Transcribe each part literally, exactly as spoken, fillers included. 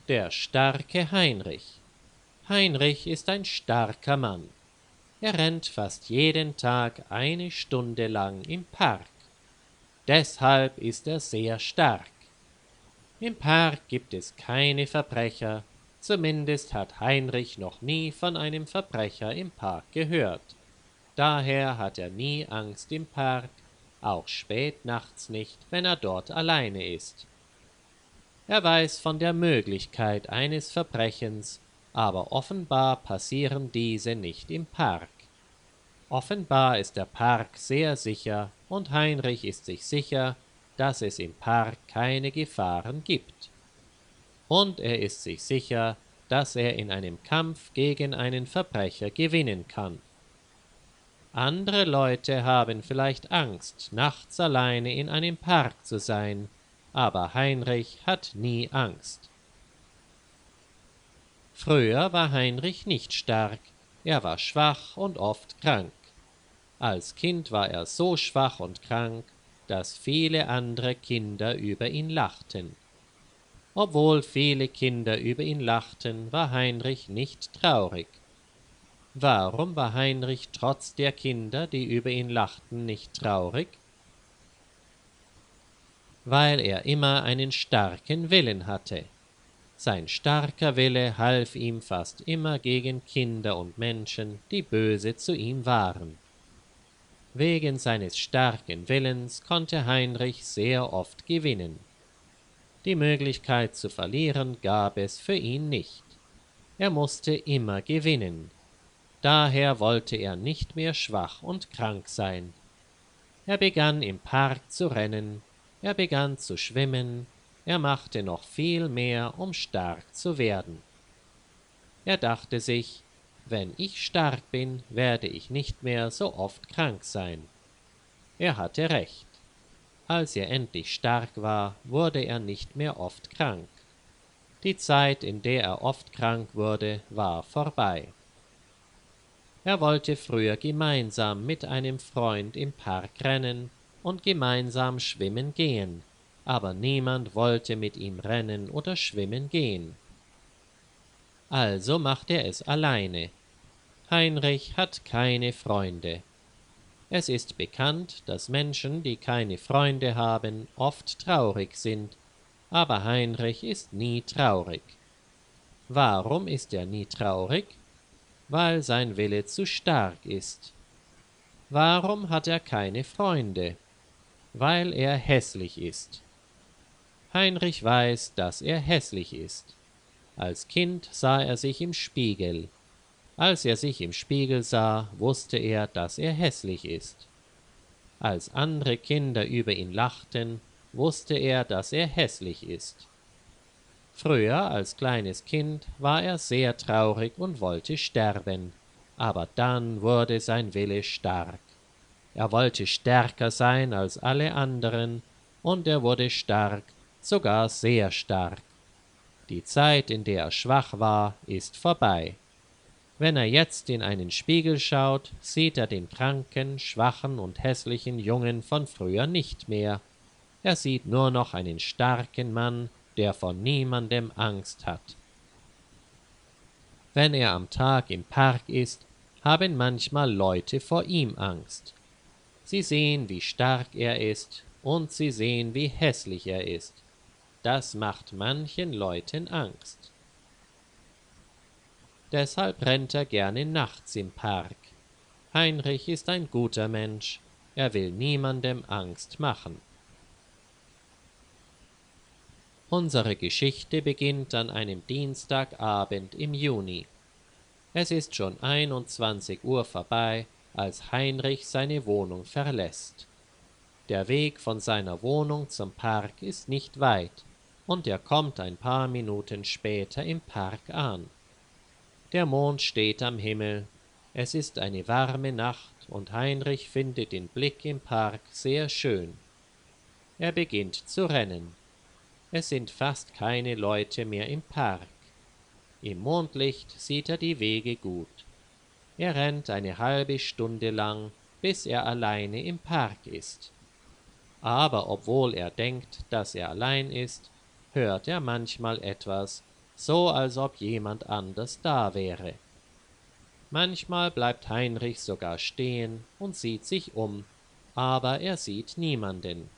Der starke Heinrich. Heinrich ist ein starker Mann. Er rennt fast jeden Tag eine Stunde lang im Park. Deshalb ist er sehr stark. Im Park gibt es keine Verbrecher, zumindest hat Heinrich noch nie von einem Verbrecher im Park gehört. Daher hat er nie Angst im Park, auch spät nachts nicht, wenn er dort alleine ist. Er weiß von der Möglichkeit eines Verbrechens, aber offenbar passieren diese nicht im Park. Offenbar ist der Park sehr sicher und Heinrich ist sich sicher, dass es im Park keine Gefahren gibt. Und er ist sich sicher, dass er in einem Kampf gegen einen Verbrecher gewinnen kann. Andere Leute haben vielleicht Angst, nachts alleine in einem Park zu sein, aber Heinrich hat nie Angst. Früher war Heinrich nicht stark, er war schwach und oft krank. Als Kind war er so schwach und krank, dass viele andere Kinder über ihn lachten. Obwohl viele Kinder über ihn lachten, war Heinrich nicht traurig. Warum war Heinrich trotz der Kinder, die über ihn lachten, nicht traurig? Weil er immer einen starken Willen hatte. Sein starker Wille half ihm fast immer gegen Kinder und Menschen, die böse zu ihm waren. Wegen seines starken Willens konnte Heinrich sehr oft gewinnen. Die Möglichkeit zu verlieren gab es für ihn nicht. Er musste immer gewinnen. Daher wollte er nicht mehr schwach und krank sein. Er begann im Park zu rennen, er begann zu schwimmen, er machte noch viel mehr, um stark zu werden. Er dachte sich, wenn ich stark bin, werde ich nicht mehr so oft krank sein. Er hatte recht. Als er endlich stark war, wurde er nicht mehr oft krank. Die Zeit, in der er oft krank wurde, war vorbei. Er wollte früher gemeinsam mit einem Freund im Park rennen und gemeinsam schwimmen gehen, aber niemand wollte mit ihm rennen oder schwimmen gehen. Also macht er es alleine. Heinrich hat keine Freunde. Es ist bekannt, dass Menschen, die keine Freunde haben, oft traurig sind, aber Heinrich ist nie traurig. Warum ist er nie traurig? Weil sein Wille zu stark ist. Warum hat er keine Freunde? Weil er hässlich ist. Heinrich weiß, dass er hässlich ist. Als Kind sah er sich im Spiegel. Als er sich im Spiegel sah, wusste er, dass er hässlich ist. Als andere Kinder über ihn lachten, wusste er, dass er hässlich ist. Früher, als kleines Kind, war er sehr traurig und wollte sterben, aber dann wurde sein Wille stark. Er wollte stärker sein als alle anderen, und er wurde stark, sogar sehr stark. Die Zeit, in der er schwach war, ist vorbei. Wenn er jetzt in einen Spiegel schaut, sieht er den kranken, schwachen und hässlichen Jungen von früher nicht mehr. Er sieht nur noch einen starken Mann, der vor niemandem Angst hat. Wenn er am Tag im Park ist, haben manchmal Leute vor ihm Angst. Sie sehen, wie stark er ist, und sie sehen, wie hässlich er ist. Das macht manchen Leuten Angst. Deshalb rennt er gerne nachts im Park. Heinrich ist ein guter Mensch, er will niemandem Angst machen. Unsere Geschichte beginnt an einem Dienstagabend im Juni. Es ist schon einundzwanzig Uhr vorbei, als Heinrich seine Wohnung verlässt. Der Weg von seiner Wohnung zum Park ist nicht weit, und er kommt ein paar Minuten später im Park an. Der Mond steht am Himmel, es ist eine warme Nacht und Heinrich findet den Blick im Park sehr schön. Er beginnt zu rennen. Es sind fast keine Leute mehr im Park. Im Mondlicht sieht er die Wege gut. Er rennt eine halbe Stunde lang, bis er alleine im Park ist. Aber obwohl er denkt, dass er allein ist, hört er manchmal etwas, so als ob jemand anders da wäre. Manchmal bleibt Heinrich sogar stehen und sieht sich um, aber er sieht niemanden.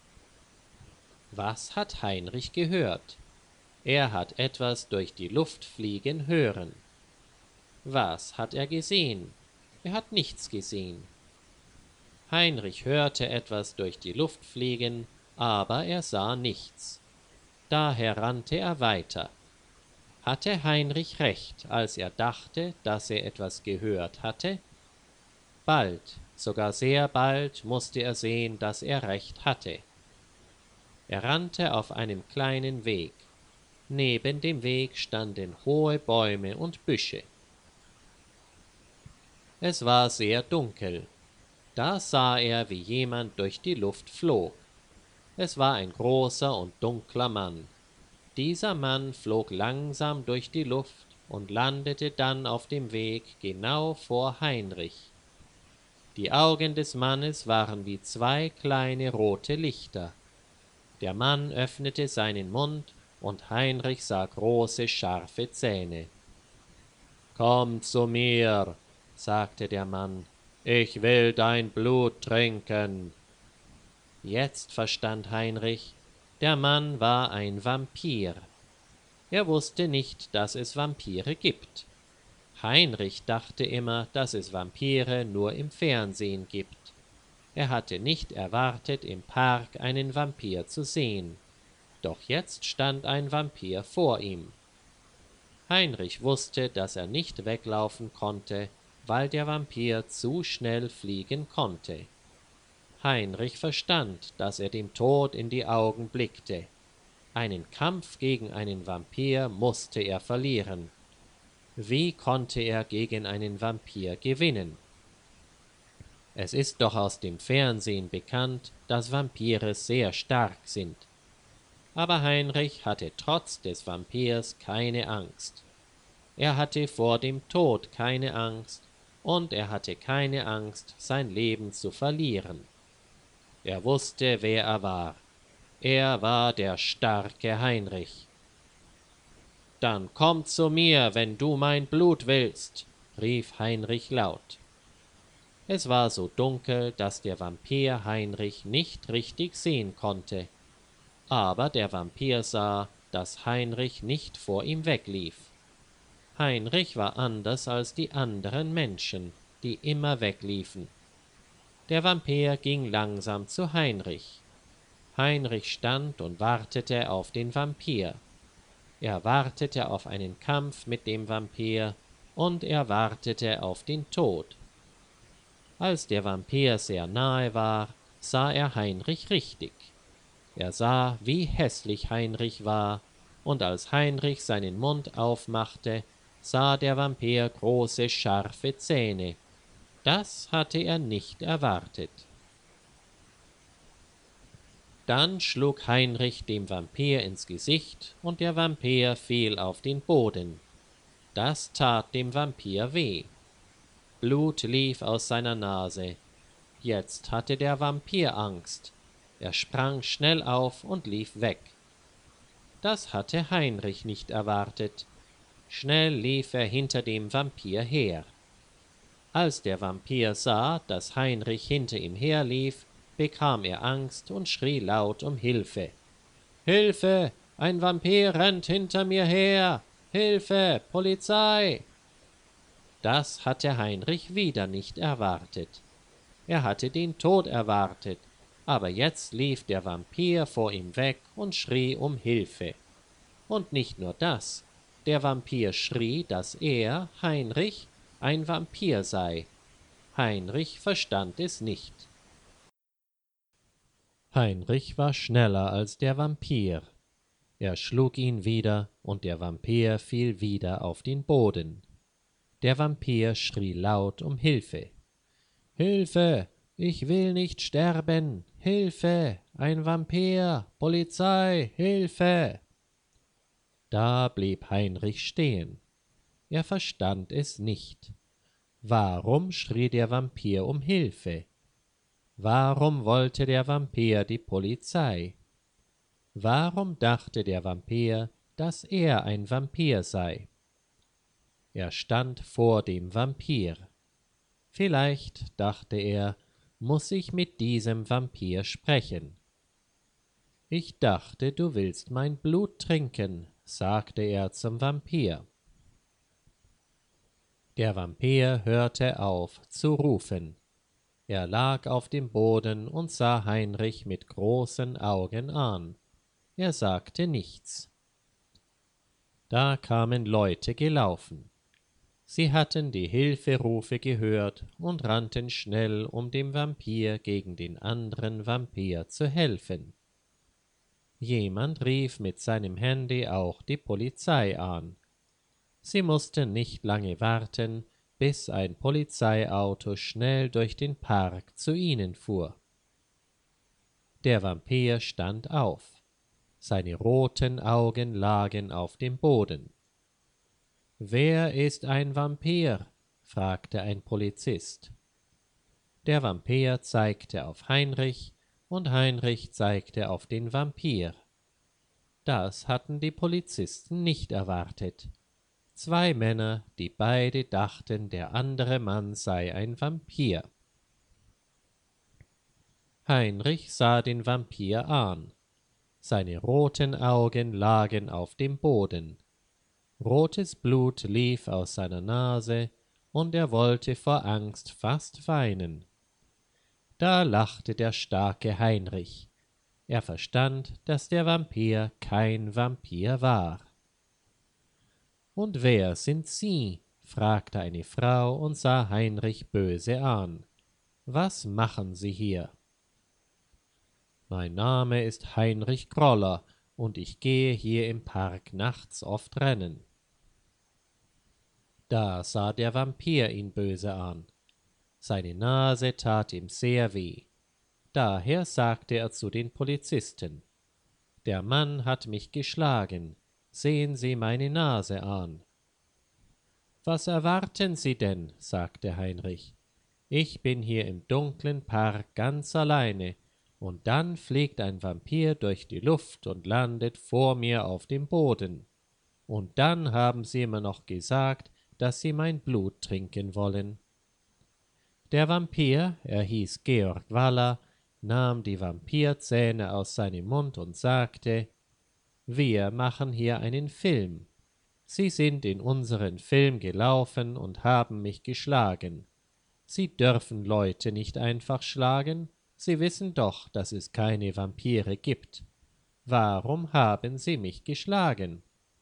Was hat Heinrich gehört? Er hat etwas durch die Luft fliegen hören. Was hat er gesehen? Er hat nichts gesehen. Heinrich hörte etwas durch die Luft fliegen, aber er sah nichts. Daher rannte er weiter. Hatte Heinrich recht, als er dachte, dass er etwas gehört hatte? Bald, sogar sehr bald, musste er sehen, dass er recht hatte. Er rannte auf einem kleinen Weg. Neben dem Weg standen hohe Bäume und Büsche. Es war sehr dunkel. Da sah er, wie jemand durch die Luft flog. Es war ein großer und dunkler Mann. Dieser Mann flog langsam durch die Luft und landete dann auf dem Weg genau vor Heinrich. Die Augen des Mannes waren wie zwei kleine rote Lichter. Der Mann öffnete seinen Mund, und Heinrich sah große, scharfe Zähne. »Komm zu mir«, sagte der Mann, »ich will dein Blut trinken.« Jetzt verstand Heinrich, der Mann war ein Vampir. Er wusste nicht, dass es Vampire gibt. Heinrich dachte immer, dass es Vampire nur im Fernsehen gibt. Er hatte nicht erwartet, im Park einen Vampir zu sehen. Doch jetzt stand ein Vampir vor ihm. Heinrich wusste, dass er nicht weglaufen konnte, weil der Vampir zu schnell fliegen konnte. Heinrich verstand, dass er dem Tod in die Augen blickte. Einen Kampf gegen einen Vampir musste er verlieren. Wie konnte er gegen einen Vampir gewinnen? Es ist doch aus dem Fernsehen bekannt, dass Vampire sehr stark sind. Aber Heinrich hatte trotz des Vampirs keine Angst. Er hatte vor dem Tod keine Angst, und er hatte keine Angst, sein Leben zu verlieren. Er wusste, wer er war. Er war der starke Heinrich. »Dann komm zu mir, wenn du mein Blut willst«, rief Heinrich laut. Es war so dunkel, dass der Vampir Heinrich nicht richtig sehen konnte. Aber der Vampir sah, dass Heinrich nicht vor ihm weglief. Heinrich war anders als die anderen Menschen, die immer wegliefen. Der Vampir ging langsam zu Heinrich. Heinrich stand und wartete auf den Vampir. Er wartete auf einen Kampf mit dem Vampir und er wartete auf den Tod. Als der Vampir sehr nahe war, sah er Heinrich richtig. Er sah, wie hässlich Heinrich war, und als Heinrich seinen Mund aufmachte, sah der Vampir große, scharfe Zähne. Das hatte er nicht erwartet. Dann schlug Heinrich dem Vampir ins Gesicht, und der Vampir fiel auf den Boden. Das tat dem Vampir weh. Blut lief aus seiner Nase. Jetzt hatte der Vampir Angst. Er sprang schnell auf und lief weg. Das hatte Heinrich nicht erwartet. Schnell lief er hinter dem Vampir her. Als der Vampir sah, dass Heinrich hinter ihm herlief, bekam er Angst und schrie laut um Hilfe. »Hilfe! Ein Vampir rennt hinter mir her! Hilfe! Polizei!« Das hatte Heinrich wieder nicht erwartet. Er hatte den Tod erwartet, aber jetzt lief der Vampir vor ihm weg und schrie um Hilfe. Und nicht nur das, der Vampir schrie, dass er, Heinrich, ein Vampir sei. Heinrich verstand es nicht. Heinrich war schneller als der Vampir. Er schlug ihn wieder, und der Vampir fiel wieder auf den Boden. Der Vampir schrie laut um Hilfe. »Hilfe! Ich will nicht sterben! Hilfe! Ein Vampir! Polizei! Hilfe!« Da blieb Heinrich stehen. Er verstand es nicht. Warum schrie der Vampir um Hilfe? Warum wollte der Vampir die Polizei? Warum dachte der Vampir, dass er ein Vampir sei. Er stand vor dem Vampir. Vielleicht, dachte er, muß ich mit diesem Vampir sprechen. »Ich dachte, du willst mein Blut trinken«, sagte er zum Vampir. Der Vampir hörte auf zu rufen. Er lag auf dem Boden und sah Heinrich mit großen Augen an. Er sagte nichts. Da kamen Leute gelaufen. Sie hatten die Hilferufe gehört und rannten schnell, um dem Vampir gegen den anderen Vampir zu helfen. Jemand rief mit seinem Handy auch die Polizei an. Sie mussten nicht lange warten, bis ein Polizeiauto schnell durch den Park zu ihnen fuhr. Der Vampir stand auf. Seine roten Augen lagen auf dem Boden. »Wer ist ein Vampir?« fragte ein Polizist. Der Vampir zeigte auf Heinrich, und Heinrich zeigte auf den Vampir. Das hatten die Polizisten nicht erwartet. Zwei Männer, die beide dachten, der andere Mann sei ein Vampir. Heinrich sah den Vampir an. Seine roten Augen lagen auf dem Boden. Rotes Blut lief aus seiner Nase, und er wollte vor Angst fast weinen. Da lachte der starke Heinrich. Er verstand, dass der Vampir kein Vampir war. »Und wer sind Sie?« fragte eine Frau und sah Heinrich böse an. »Was machen Sie hier?« »Mein Name ist Heinrich Groller, und ich gehe hier im Park nachts oft rennen.« Da sah der Vampir ihn böse an. Seine Nase tat ihm sehr weh. Daher sagte er zu den Polizisten: »Der Mann hat mich geschlagen. Sehen Sie meine Nase an.« »Was erwarten Sie denn?« sagte Heinrich. »Ich bin hier im dunklen Park ganz alleine, und dann fliegt ein Vampir durch die Luft und landet vor mir auf dem Boden. Und dann haben Sie mir noch gesagt, dass Sie mein Blut trinken wollen.« Der Vampir, er hieß Georg Waller, nahm die Vampirzähne aus seinem Mund und sagte: »Wir machen hier einen Film. Sie sind in unseren Film gelaufen und haben mich geschlagen. Sie dürfen Leute nicht einfach schlagen. Sie wissen doch, dass es keine Vampire gibt. Warum haben Sie mich geschlagen?«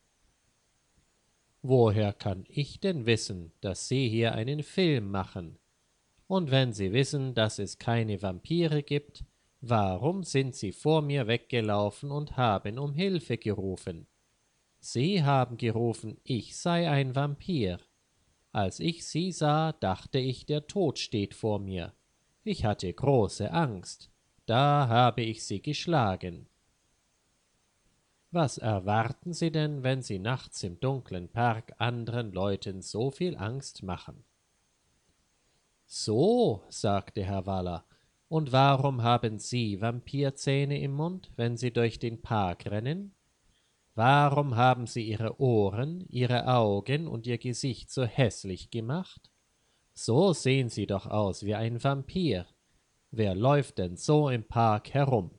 »Woher kann ich denn wissen, dass Sie hier einen Film machen? Und wenn Sie wissen, dass es keine Vampire gibt, warum sind Sie vor mir weggelaufen und haben um Hilfe gerufen? Sie haben gerufen, ich sei ein Vampir. Als ich Sie sah, dachte ich, der Tod steht vor mir. Ich hatte große Angst. Da habe ich Sie geschlagen.« »Was erwarten Sie denn, wenn Sie nachts im dunklen Park anderen Leuten so viel Angst machen?« »So«, sagte Herr Waller, »und warum haben Sie Vampirzähne im Mund, wenn Sie durch den Park rennen? Warum haben Sie Ihre Ohren, Ihre Augen und Ihr Gesicht so hässlich gemacht? So sehen Sie doch aus wie ein Vampir. Wer läuft denn so im Park herum?«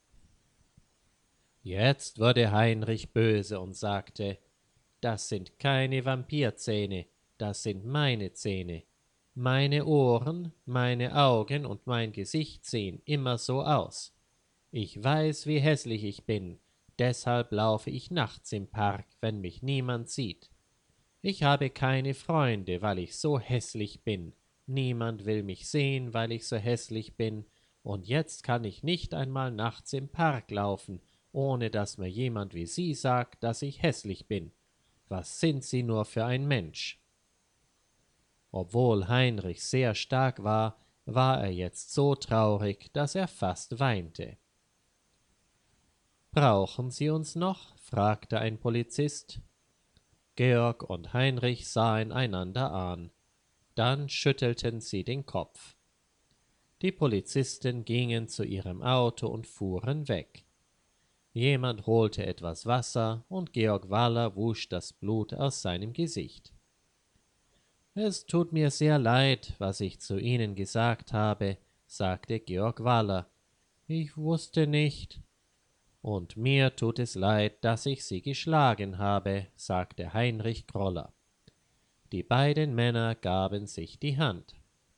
Jetzt wurde Heinrich böse und sagte: »Das sind keine Vampirzähne, das sind meine Zähne. Meine Ohren, meine Augen und mein Gesicht sehen immer so aus. Ich weiß, wie hässlich ich bin, deshalb laufe ich nachts im Park, wenn mich niemand sieht. Ich habe keine Freunde, weil ich so hässlich bin. Niemand will mich sehen, weil ich so hässlich bin, und jetzt kann ich nicht einmal nachts im Park laufen, ohne dass mir jemand wie Sie sagt, dass ich hässlich bin. Was sind Sie nur für ein Mensch?« Obwohl Heinrich sehr stark war, war er jetzt so traurig, dass er fast weinte. »Brauchen Sie uns noch?« fragte ein Polizist. Georg und Heinrich sahen einander an. Dann schüttelten sie den Kopf. Die Polizisten gingen zu ihrem Auto und fuhren weg. Jemand holte etwas Wasser, und Georg Waller wusch das Blut aus seinem Gesicht. »Es tut mir sehr leid, was ich zu Ihnen gesagt habe«, sagte Georg Waller. »Ich wusste nicht.« »Und mir tut es leid, dass ich Sie geschlagen habe«, sagte Heinrich Kroller. Die beiden Männer gaben sich die Hand.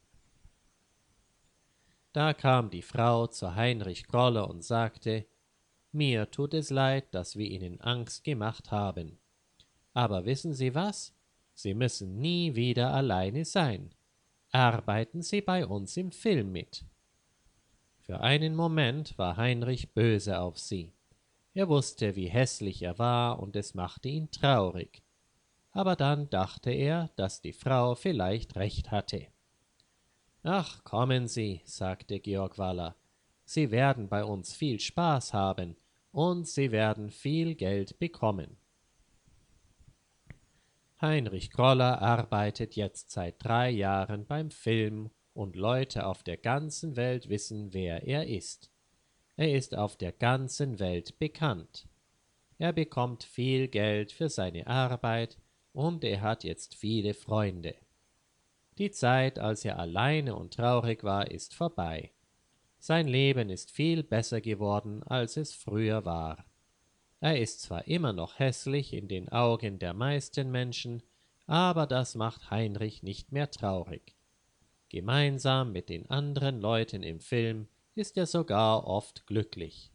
Da kam die Frau zu Heinrich Kroller und sagte: »Mir tut es leid, dass wir Ihnen Angst gemacht haben. Aber wissen Sie was? Sie müssen nie wieder alleine sein. Arbeiten Sie bei uns im Film mit.« Für einen Moment war Heinrich böse auf sie. Er wusste, wie hässlich er war, und es machte ihn traurig. Aber dann dachte er, dass die Frau vielleicht recht hatte. »Ach, kommen Sie«, sagte Georg Waller, »Sie werden bei uns viel Spaß haben, und Sie werden viel Geld bekommen.« Heinrich Kroller arbeitet jetzt seit drei Jahren beim Film, und Leute auf der ganzen Welt wissen, wer er ist. Er ist auf der ganzen Welt bekannt. Er bekommt viel Geld für seine Arbeit, und er hat jetzt viele Freunde. Die Zeit, als er alleine und traurig war, ist vorbei. Sein Leben ist viel besser geworden, als es früher war. Er ist zwar immer noch hässlich in den Augen der meisten Menschen, aber das macht Heinrich nicht mehr traurig. Gemeinsam mit den anderen Leuten im Film ist er sogar oft glücklich.